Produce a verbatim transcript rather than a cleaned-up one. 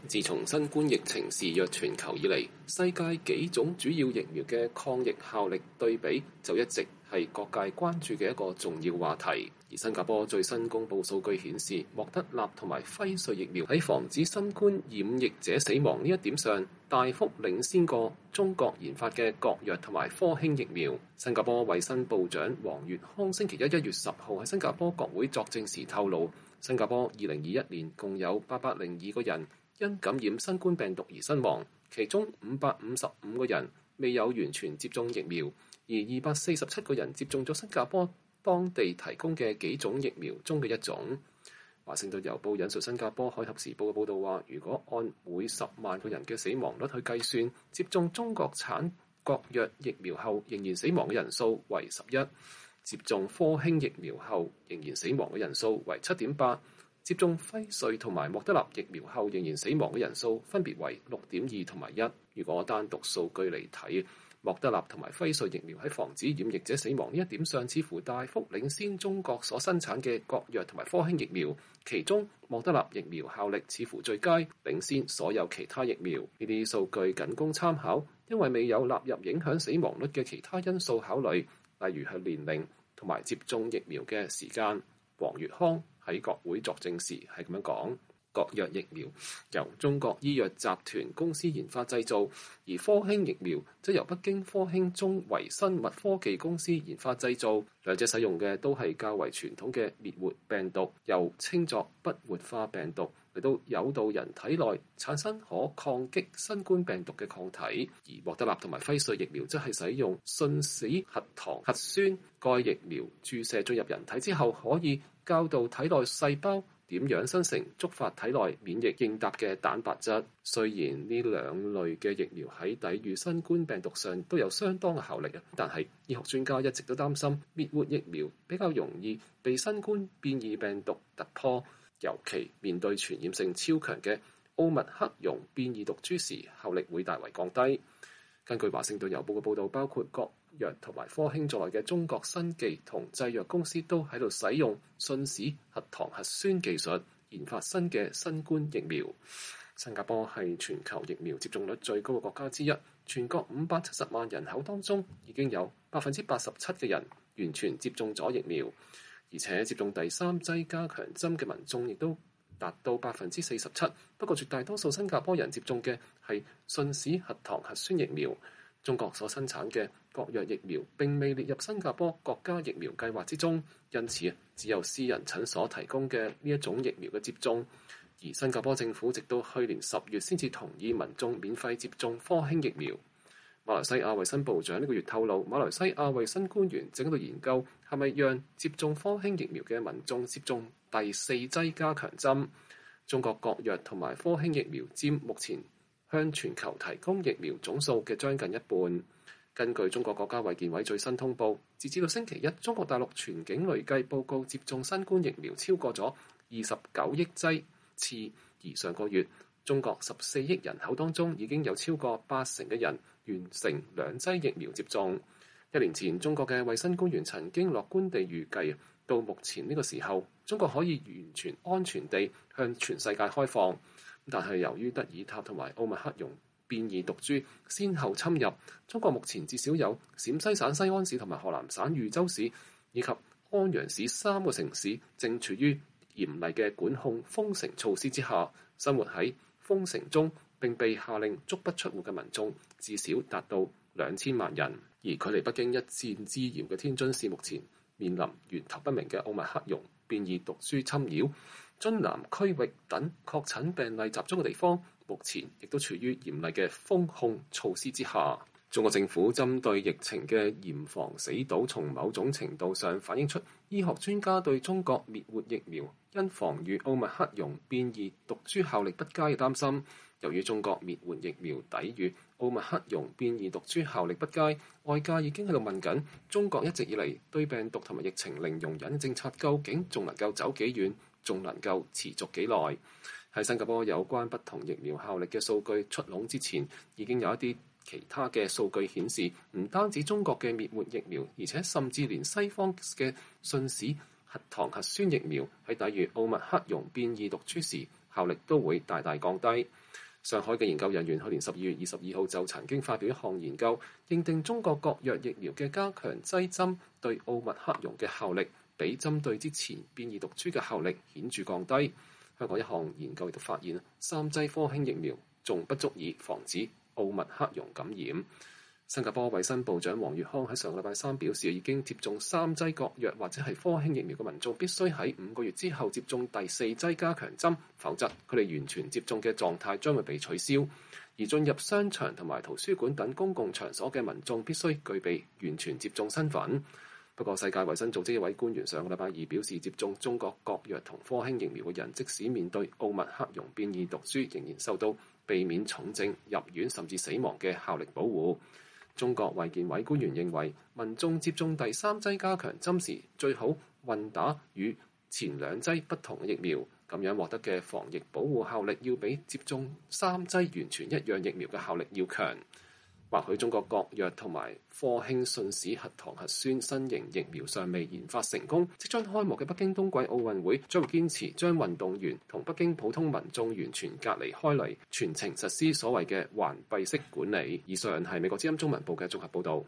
自從新冠疫情肆虐全球以嚟，世界幾種主要疫苗嘅抗疫效力對比就一直係各界關注嘅一個重要話題。而新加坡最新公佈數據顯示，莫德納同埋輝瑞疫苗喺防止新冠染疫者死亡呢一點上，大幅領先過中國研發嘅國藥同埋科興疫苗。新加坡衛生部長黃月康星期一一月十號喺新加坡國會作證時透露，新加坡二零二一年共有八百零二個人因感染新冠病毒而身亡，其中五百五十五個人未有完全接種疫苗，而二百四十七個人接種咗新加坡當地提供嘅幾種疫苗中嘅一種。華盛頓郵報引述新加坡海峽時報嘅報導話，如果按每十萬個人嘅死亡率去計算，接種中國產國藥疫苗後仍然死亡嘅人數為十一，接種科興疫苗後仍然死亡嘅人數為七點八，接種輝瑞同埋莫德納疫苗後仍然死亡嘅人數分別為六點二同埋一。如果單獨數據嚟睇，莫德納同埋輝瑞疫苗喺防止染疫者死亡呢一點上，似乎大幅領先中國所生產嘅國藥同埋科興疫苗。其中莫德納疫苗效力似乎最佳，領先所有其他疫苗。呢啲數據僅供參考，因為未有納入影響死亡率嘅其他因素考慮，例如係年齡同埋接種疫苗嘅時間。黃月康喺國會作證時係咁樣講。國藥疫苗由中國醫藥集團公司研發製造，而科興疫苗則由北京科興中維生物科技公司研發製造。兩者使用嘅都係較為傳統嘅滅活病毒，又稱作不活化病毒，嚟到誘導人體內產生可抗擊新冠病毒嘅抗體。而莫德納同埋輝瑞疫苗則係使用信使核糖核酸，該疫苗注射進入人體之後，可以教導體內細胞點樣生成觸發體內免疫應答嘅蛋白質。雖然呢兩類嘅疫苗喺抵禦新冠病毒上都有相當嘅效力啊，但係醫學專家一直都擔心滅活疫苗比較容易被新冠變異病毒突破，尤其面對傳染性超強嘅奧密克戎變異毒株時，效力會大為降低。根據華盛頓郵報嘅報導，包括國藥同埋科興在內嘅中國生技同製藥公司都喺度使用信使核糖核酸技術研發新嘅新冠疫苗。新加坡係全球疫苗接種率最高嘅國家之一，全國五百七十萬人口當中已經有百分之八十七嘅人完全接種咗疫苗，而且接種第三劑加強針嘅民眾亦都達到百分之四十七。不過絕大多數新加坡人接種嘅係信使核糖核酸疫苗。中國所生產嘅國藥疫苗並未列入新加坡國家疫苗計劃之中，因此只有私人診所提供嘅呢一種疫苗嘅接種。而新加坡政府直到去年十月先至同意民眾免費接種科興疫苗。馬來西亞衛生部長呢個月透露，馬來西亞衛生官員正喺度研究係咪讓接種科興疫苗嘅民眾接種第四劑加強針。中國國藥同埋科興疫苗佔目前向全球提供疫苗總數嘅將近一半。根據中國國家衛健委最新通報，截至到星期一，中國大陸全境累計報告接種新冠疫苗超過咗二十九億劑次，而上個月中國十四億人口當中已經有超過八成嘅人完成兩劑疫苗接種。一年前，中國嘅衛生官員曾經樂觀地預計，到目前呢個時候，中國可以完全安全地向全世界開放。但係由於德爾塔同埋奧密克戎變異毒株先後侵入，中國目前至少有陝西省西安市同埋河南省禹州市以及安陽市三個城市正處於嚴厲嘅管控封城措施之下。生活喺封城中並被下令足不出戶嘅民眾至少達到兩千萬人。而距離北京一箭之遙嘅天津市目前面臨源頭不明嘅奧密克戎變異毒株侵擾，津南區域等確診病例集中嘅地方，目前亦都處於嚴厲嘅封控措施之下。中國政府針對疫情嘅嚴防死堵，從某種程度上反映出醫學專家對中國滅活疫苗因防禦奧密克戎變異毒株效力不佳嘅擔心。由於中國滅活疫苗抵禦奧密克戎變異毒株效力不佳，外界已經喺度問緊中國一直以嚟對病毒同埋疫情零容忍政策究竟仲能夠走幾遠，仲能夠持續幾耐？喺新加坡有關不同疫苗效力嘅數據出籠之前，已經有一啲其他嘅數據顯示，唔單止中國嘅滅活疫苗，而且甚至連西方嘅信使核糖核酸疫苗喺抵禦奧密克戎變異毒株時效力都會大大降低。上海嘅研究人員去年十二月二十二號就曾經發表一項研究，認定中國國藥疫苗嘅加強劑針對奧密克戎嘅效力比針對之前變異毒株嘅效力顯著降低。香港一項研究亦都發現，三劑科興疫苗仲不足以防止奧密克戎感染。新加坡衛生部長黃月康喺上個禮拜三表示，已經接種三劑國藥或者係科興疫苗嘅民眾必須喺五個月之後接種第四劑加強針，否則佢哋完全接種嘅狀態將會被取消。而進入商場同埋圖書館等公共場所嘅民眾必須具備完全接種身份。不過，世界衛生組織一位官員上個禮拜二表示，接種中國國藥同科興疫苗嘅人，即使面對奧密克戎變異毒株，仍然受到避免重症、入院甚至死亡嘅效力保護。中國衛健委官員認為，民眾接種第三劑加強針時，最好混打與前兩劑不同嘅疫苗，咁樣獲得嘅防疫保護效力要比接種三劑完全一樣疫苗嘅效力要強。或許中國國藥同埋科興信使核糖核酸新型疫苗尚未研發成功，即將開幕嘅北京冬季奧運會將會堅持將運動員同北京普通民眾完全隔離開嚟，全程實施所謂嘅環閉式管理。以上係美國之音中文部嘅綜合報導。